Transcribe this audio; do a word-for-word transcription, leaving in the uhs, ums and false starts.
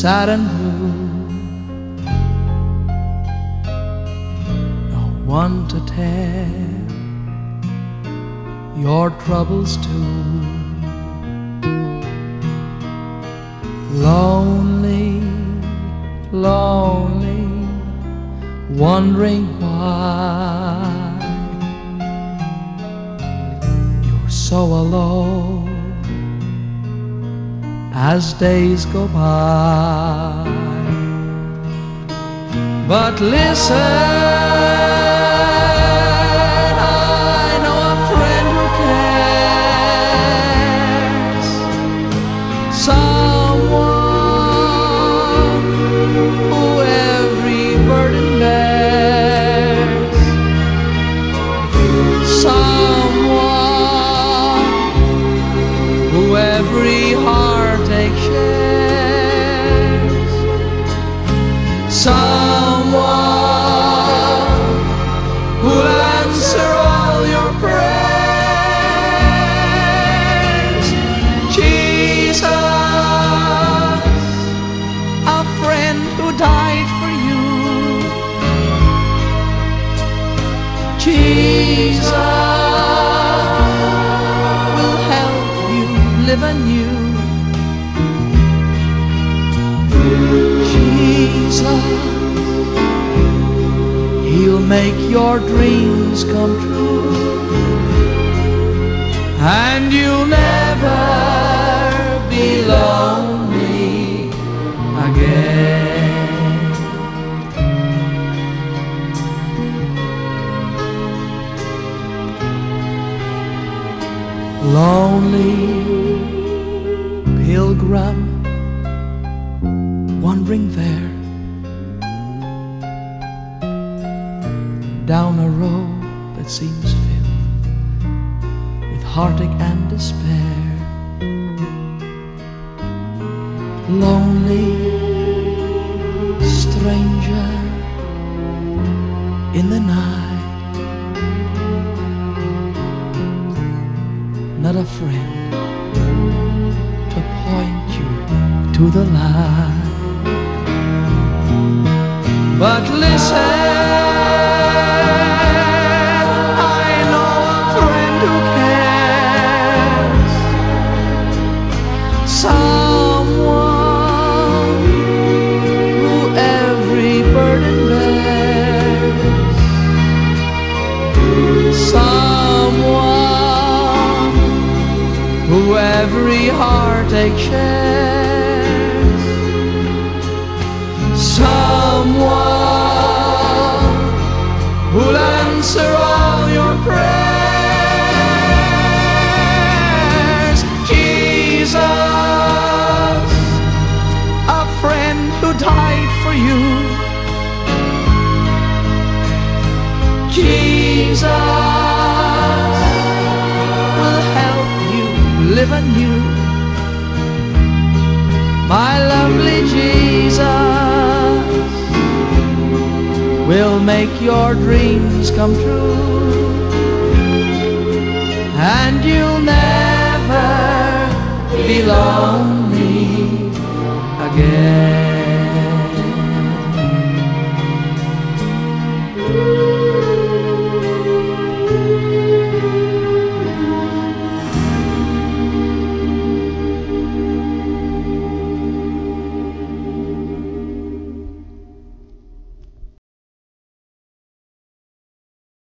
sad and blue. No one to tell your troubles to. Lonely, lonely, wondering why you're so alone as days go by. But listen, I know a friend who cares, someone who every burden bears, someone who every heartache shares, someone who'll answer all your prayers. Jesus, a friend who died for you. Jesus will help you live anew. Jesus, He'll make your dreams come true, and you'll never be lonely again. Lonely pilgrim, wandering there down a road that seems filled with heartache and despair. Lonely stranger in the night, not a friend to point you to the light. But listen, I know a friend who cares, someone who every burden bears, someone who every heartache shares, someone who'll answer all your prayers. Jesus, a friend who died for you. Jesus will help you live anew. My lovely Jesus will make your dreams come true, and you'll never be lonely